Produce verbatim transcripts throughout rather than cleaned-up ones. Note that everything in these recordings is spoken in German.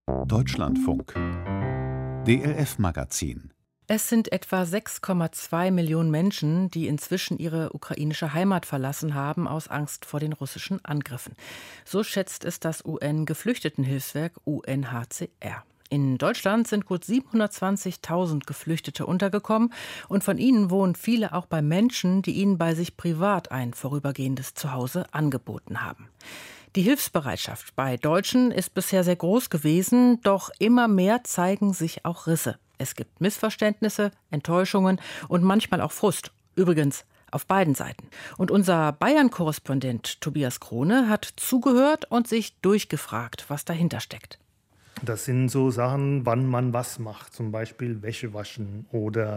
Deutschlandfunk. D L F-Magazin. Es sind etwa sechs Komma zwei Millionen Menschen, die inzwischen ihre ukrainische Heimat verlassen haben, aus Angst vor den russischen Angriffen. So schätzt es das U N-Geflüchtetenhilfswerk U N H C R. In Deutschland sind gut siebenhundertzwanzigtausend Geflüchtete untergekommen und von ihnen wohnen viele auch bei Menschen, die ihnen bei sich privat ein vorübergehendes Zuhause angeboten haben. Die Hilfsbereitschaft bei Deutschen ist bisher sehr groß gewesen, doch immer mehr zeigen sich auch Risse. Es gibt Missverständnisse, Enttäuschungen und manchmal auch Frust. Übrigens auf beiden Seiten. Und unser Bayern-Korrespondent Tobias Krone hat zugehört und sich durchgefragt, was dahinter steckt. Das sind so Sachen, wann man was macht, zum Beispiel Wäsche waschen oder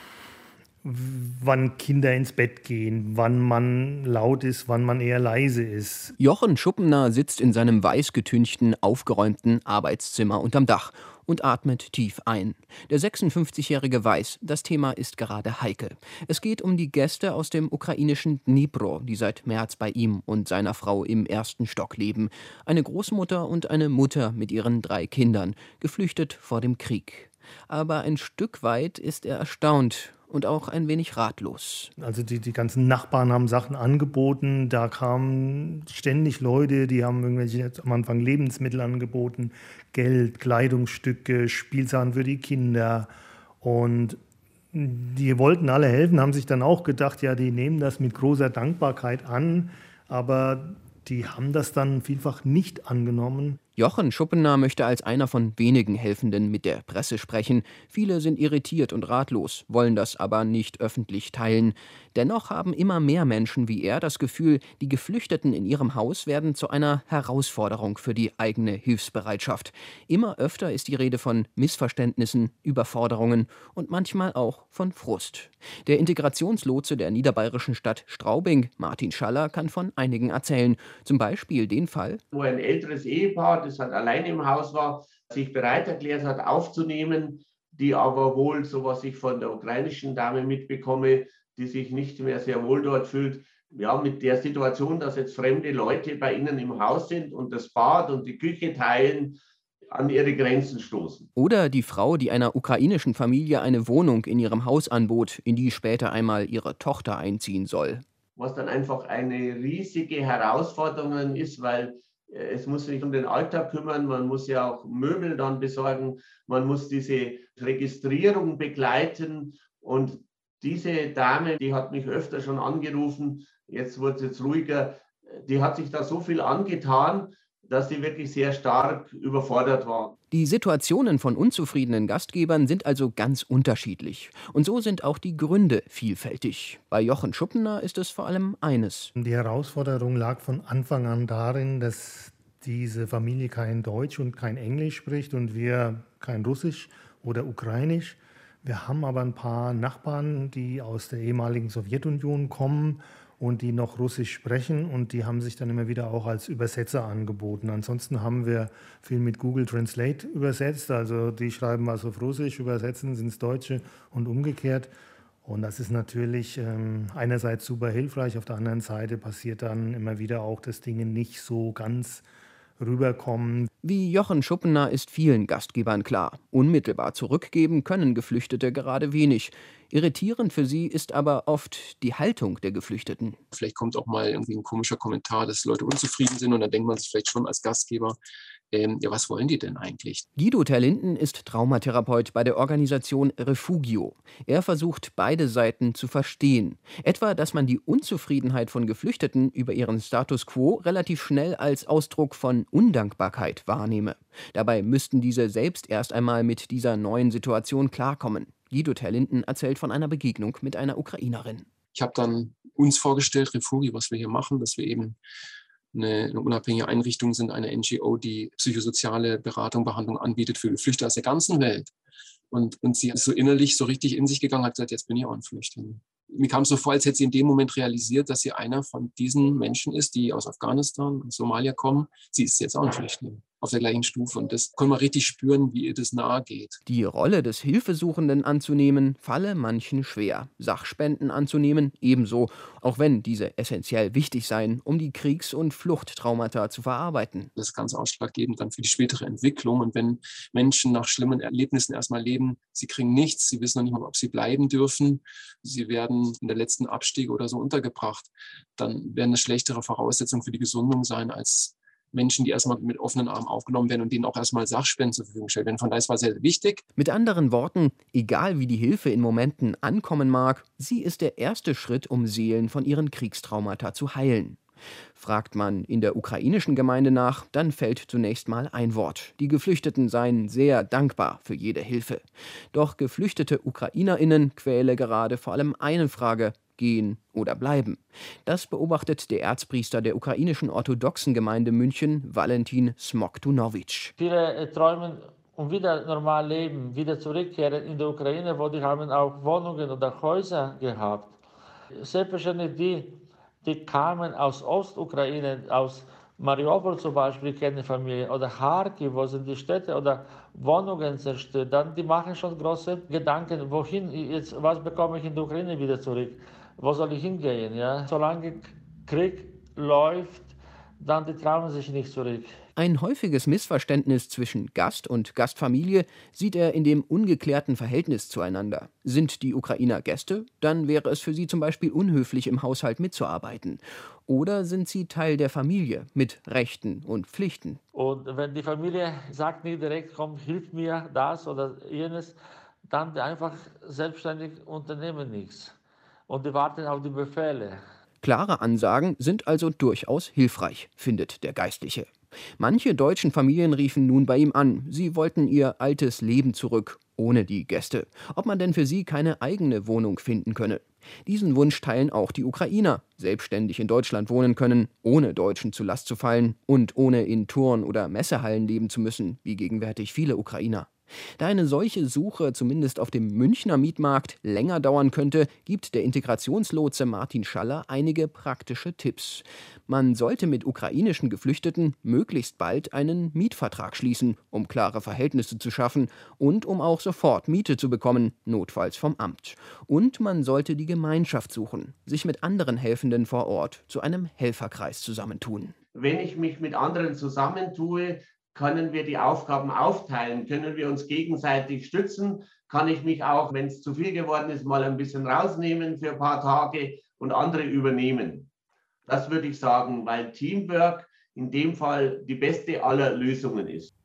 wann Kinder ins Bett gehen, wann man laut ist, wann man eher leise ist. Jochen Schuppener sitzt in seinem weißgetünchten, aufgeräumten Arbeitszimmer unterm Dach und atmet tief ein. Der sechsundfünfzigjährige weiß, das Thema ist gerade heikel. Es geht um die Gäste aus dem ukrainischen Dnipro, die seit März bei ihm und seiner Frau im ersten Stock leben. Eine Großmutter und eine Mutter mit ihren drei Kindern, geflüchtet vor dem Krieg. Aber ein Stück weit ist er erstaunt und auch ein wenig ratlos. Also die, die ganzen Nachbarn haben Sachen angeboten, da kamen ständig Leute, die haben irgendwelche am Anfang Lebensmittel angeboten, Geld, Kleidungsstücke, Spielsachen für die Kinder, und die wollten alle helfen, haben sich dann auch gedacht, ja, die nehmen das mit großer Dankbarkeit an, aber die haben das dann vielfach nicht angenommen. Jochen Schuppener möchte als einer von wenigen Helfenden mit der Presse sprechen. Viele sind irritiert und ratlos, wollen das aber nicht öffentlich teilen. Dennoch haben immer mehr Menschen wie er das Gefühl, die Geflüchteten in ihrem Haus werden zu einer Herausforderung für die eigene Hilfsbereitschaft. Immer öfter ist die Rede von Missverständnissen, Überforderungen und manchmal auch von Frust. Der Integrationslotse der niederbayerischen Stadt Straubing, Martin Schaller, kann von einigen erzählen. Zum Beispiel den Fall, wo ein älteres Ehepaar, das halt alleine im Haus war, sich bereit erklärt hat, aufzunehmen, die aber wohl, so was ich von der ukrainischen Dame mitbekomme, die sich nicht mehr sehr wohl dort fühlt, ja, mit der Situation, dass jetzt fremde Leute bei ihnen im Haus sind und das Bad und die Küche teilen, an ihre Grenzen stoßen. Oder die Frau, die einer ukrainischen Familie eine Wohnung in ihrem Haus anbot, in die später einmal ihre Tochter einziehen soll. Was dann einfach eine riesige Herausforderung ist, weil es muss sich um den Alltag kümmern, man muss ja auch Möbel dann besorgen, man muss diese Registrierung begleiten, und diese Dame, die hat mich öfter schon angerufen, jetzt wurde es jetzt ruhiger, die hat sich da so viel angetan, dass sie wirklich sehr stark überfordert war. Die Situationen von unzufriedenen Gastgebern sind also ganz unterschiedlich. Und so sind auch die Gründe vielfältig. Bei Jochen Schuppener ist es vor allem eines. Die Herausforderung lag von Anfang an darin, dass diese Familie kein Deutsch und kein Englisch spricht und wir kein Russisch oder Ukrainisch. Wir haben aber ein paar Nachbarn, die aus der ehemaligen Sowjetunion kommen und die noch Russisch sprechen, und die haben sich dann immer wieder auch als Übersetzer angeboten. Ansonsten haben wir viel mit Google Translate übersetzt, also die schreiben was auf Russisch, übersetzen ins Deutsche und umgekehrt. Und das ist natürlich ähm, einerseits super hilfreich, auf der anderen Seite passiert dann immer wieder auch, dass Dinge nicht so ganz rüberkommen. Wie Jochen Schuppener ist vielen Gastgebern klar. Unmittelbar zurückgeben können Geflüchtete gerade wenig. Irritierend für sie ist aber oft die Haltung der Geflüchteten. Vielleicht kommt auch mal irgendwie ein komischer Kommentar, dass Leute unzufrieden sind, und dann denkt man sich vielleicht schon als Gastgeber, ähm, ja, was wollen die denn eigentlich? Guido Terlinden ist Traumatherapeut bei der Organisation Refugio. Er versucht, beide Seiten zu verstehen. Etwa, dass man die Unzufriedenheit von Geflüchteten über ihren Status quo relativ schnell als Ausdruck von Undankbarkeit wahrnehme. Dabei müssten diese selbst erst einmal mit dieser neuen Situation klarkommen. Guido Terlinden erzählt von einer Begegnung mit einer Ukrainerin. Ich habe dann uns vorgestellt, Refugio, was wir hier machen, dass wir eben eine, eine unabhängige Einrichtung sind, eine N G O, die psychosoziale Beratung, Behandlung anbietet für Geflüchtete aus der ganzen Welt. Und, und sie ist so innerlich so richtig in sich gegangen, hat gesagt, jetzt bin ich auch ein Flüchtling. Mir kam es so vor, als hätte sie in dem Moment realisiert, dass sie einer von diesen Menschen ist, die aus Afghanistan und Somalia kommen. Sie ist jetzt auch ein Flüchtling. auf der gleichen Stufe. Und das können wir richtig spüren, wie ihr das nahe geht. Die Rolle des Hilfesuchenden anzunehmen, falle manchen schwer. Sachspenden anzunehmen ebenso, auch wenn diese essentiell wichtig seien, um die Kriegs- und Fluchttraumata zu verarbeiten. Das ist ganz ausschlaggebend dann für die spätere Entwicklung. Und wenn Menschen nach schlimmen Erlebnissen erstmal leben, sie kriegen nichts, sie wissen noch nicht mal, ob sie bleiben dürfen, sie werden in der letzten Abstiege oder so untergebracht, dann werden das schlechtere Voraussetzungen für die Gesundung sein als Menschen, die erstmal mit offenen Armen aufgenommen werden und denen auch erstmal Sachspenden zur Verfügung gestellt werden. Von daher ist es sehr wichtig. Mit anderen Worten, egal wie die Hilfe in Momenten ankommen mag, sie ist der erste Schritt, um Seelen von ihren Kriegstraumata zu heilen. Fragt man in der ukrainischen Gemeinde nach, dann fällt zunächst mal ein Wort. Die Geflüchteten seien sehr dankbar für jede Hilfe. Doch geflüchtete UkrainerInnen quäle gerade vor allem eine Frage: Gehen oder bleiben. Das beobachtet der Erzpriester der ukrainischen orthodoxen Gemeinde München, Valentin Smoktunowitsch. Viele äh, träumen um wieder normal leben, wieder zurückkehren in die Ukraine, wo die haben auch Wohnungen oder Häuser gehabt. Selbstverständlich die, die kamen aus Ostukraine, aus Mariupol zum Beispiel, kennen Familien, oder Kharkiv, wo sind die Städte oder Wohnungen zerstört, dann die machen schon große Gedanken, wohin jetzt, was bekomme ich in der Ukraine wieder zurück? Wo soll ich hingehen? Ja? Solange Krieg läuft, dann die trauen sich nicht zurück. Ein häufiges Missverständnis zwischen Gast und Gastfamilie sieht er in dem ungeklärten Verhältnis zueinander. Sind die Ukrainer Gäste, dann wäre es für sie zum Beispiel unhöflich, im Haushalt mitzuarbeiten. Oder sind sie Teil der Familie mit Rechten und Pflichten? Und wenn die Familie sagt nicht direkt, komm, hilf mir das oder jenes, dann die einfach selbstständig unternehmen nichts. Und die warten auf die Befehle. Klare Ansagen sind also durchaus hilfreich, findet der Geistliche. Manche deutschen Familien riefen nun bei ihm an, sie wollten ihr altes Leben zurück, ohne die Gäste. Ob man denn für sie keine eigene Wohnung finden könne. Diesen Wunsch teilen auch die Ukrainer, selbstständig in Deutschland wohnen können, ohne Deutschen zur Last zu fallen und ohne in Turn- oder Messehallen leben zu müssen, wie gegenwärtig viele Ukrainer. Da eine solche Suche zumindest auf dem Münchner Mietmarkt länger dauern könnte, gibt der Integrationslotse Martin Schaller einige praktische Tipps. Man sollte mit ukrainischen Geflüchteten möglichst bald einen Mietvertrag schließen, um klare Verhältnisse zu schaffen und um auch sofort Miete zu bekommen, notfalls vom Amt. Und man sollte die Gemeinschaft suchen, sich mit anderen Helfenden vor Ort zu einem Helferkreis zusammentun. Wenn ich mich mit anderen zusammentue, können wir die Aufgaben aufteilen, können wir uns gegenseitig stützen, kann ich mich auch, wenn es zu viel geworden ist, mal ein bisschen rausnehmen für ein paar Tage und andere übernehmen. Das würde ich sagen, weil Teamwork in dem Fall die beste aller Lösungen ist.